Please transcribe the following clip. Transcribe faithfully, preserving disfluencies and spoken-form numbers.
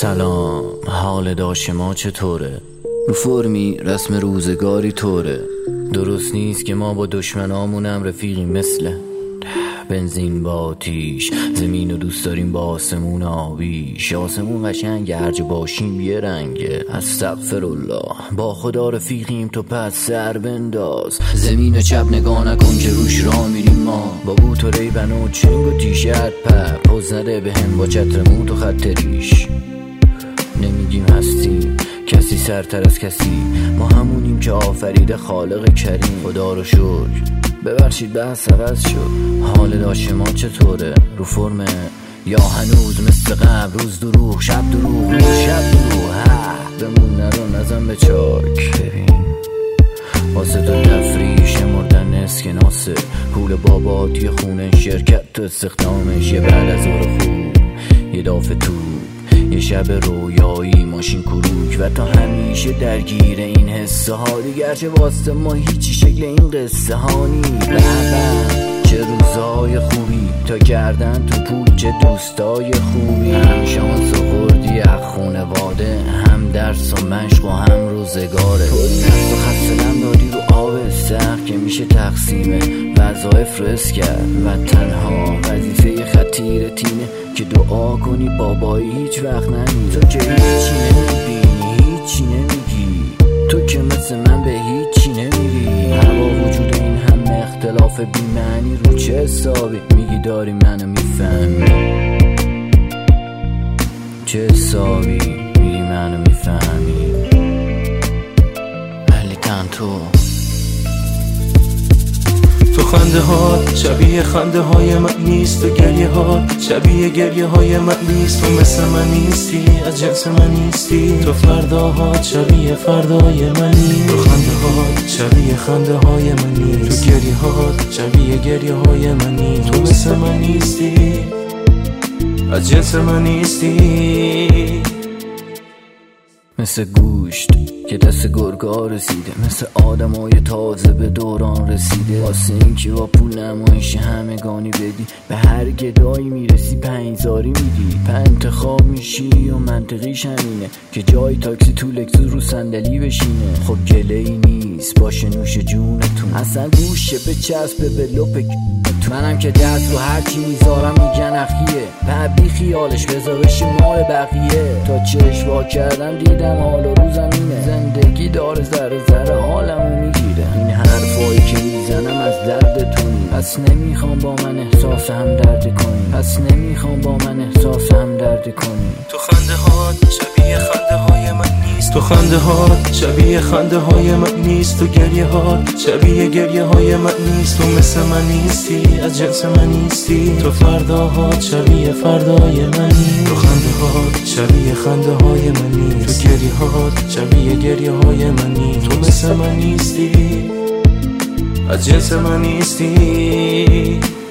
سلام، حال داشت ما چطوره؟ رو فرمی رسم روزگاری طوره. درست نیست که ما با دشمنامونم رفیقی مثل بنزین با آتیش. زمین رو دوست داریم با آسمون آبیش. آسمون قشنگ هرج باشیم یه رنگه. استغفرالله، با خدا رفیقیم تو پس سر بنداز. زمین چپ نگاه نکن که روش را میریم ما. با بوت و ریبن و چنگ و تیشرت پر پوز نده به هم با چتر موت و خط ریش. نمیگیم هستیم کسی سرتر از کسی، ما همونیم که آفرید خالق کریم. خدا رو شکر ببخشید بحث عوض شد. حال داشت ما چطوره؟ رو فرمه یا هنوز مثل قبل؟ روز دروغ شب دروغ روز شب دروغ. ها بمون نرو نزن به چاک. ببین واسه تو تفریش مردن اسکناسه. پول باباتی خونه شرکت تو استخدامش. یه بعد از ظهر خوب یه دافه تو یه شب رویایی ماشین کروک و تا همیشه درگیر این حسه ها. دیگرچه واسه ما هیچی شکل این قصه ها نی. بابا چه روزای خوبی تا کردن تو پول، چه دوستای خوبی. هم شانس و خوردی از خونواده، هم درس و مشق و هم روزگاره. کلی نست و خستنم دادی رو آب سخت که میشه تقسیم وظایف رس کرد. و تنها وظیفه خطیر تینه که دعا کنی بابایی هیچ وقت نمی. تو که هیچی نمیبینی هیچی نمیگی، تو که مثل من به هیچی نمیری. هوا وجود این همه اختلاف بی‌معنی رو چه حسابی میگی داری منو میفهمی؟ چه حسابی میگی منو میفهمی؟ ولی تن تو تو خنده ها شبیه خنده های من نیست. تو گریه ها شبیه گریه های من نیست. تو مثل من نیستی، از جنس من نیستی. تو فرداها شبیه فردای منی. تو خنده ها شبیه خنده های من نیست. تو گریه ها شبیه گریه های منی. تو مثل من نیستی، از جنس من نیستی. مثل گوشت که دست گرگا رسیده، مثل آدمای تازه به دوران رسیده. واسه این که با پول نمایش همگانی بدی، به هر گدایی میرسی پنجزاری میدی. په انتخاب میشی و منطقیش همینه که جای تاکسی تو لکزوس رو صندلی بشینه. خب گله ای نیست باشه نوش جونتون، اصلا گوشه به چسب به لپ. منم که دست رو هرچی میذارم میگن اخیه. ببی خیالش بذار بشه مال بقیه. تا چشم وا کردم دیدم حال و روزم اینه. زندگی داره ذره ذره حالمو میگیره. این حرفایی که میزنم از دردتونی. پس نمیخوام با من احساس هم درد کنی. پس نمیخوام با من احساس هم درد کنی. تو خنده ها شبیه خنده های من نیست. تو خنده ها شبیه خنده های من نیست. تو گریه ها شبیه گریه های من نیست. تو مثل من نیستی، از جنس من نیستی. تو فرداها شبیه فردای منی. تو خنده ها شبیه خنده های من نیست. تو گریه ها شبیه گریه های منی. تو مثل من نیستی، از جنس من نیستی.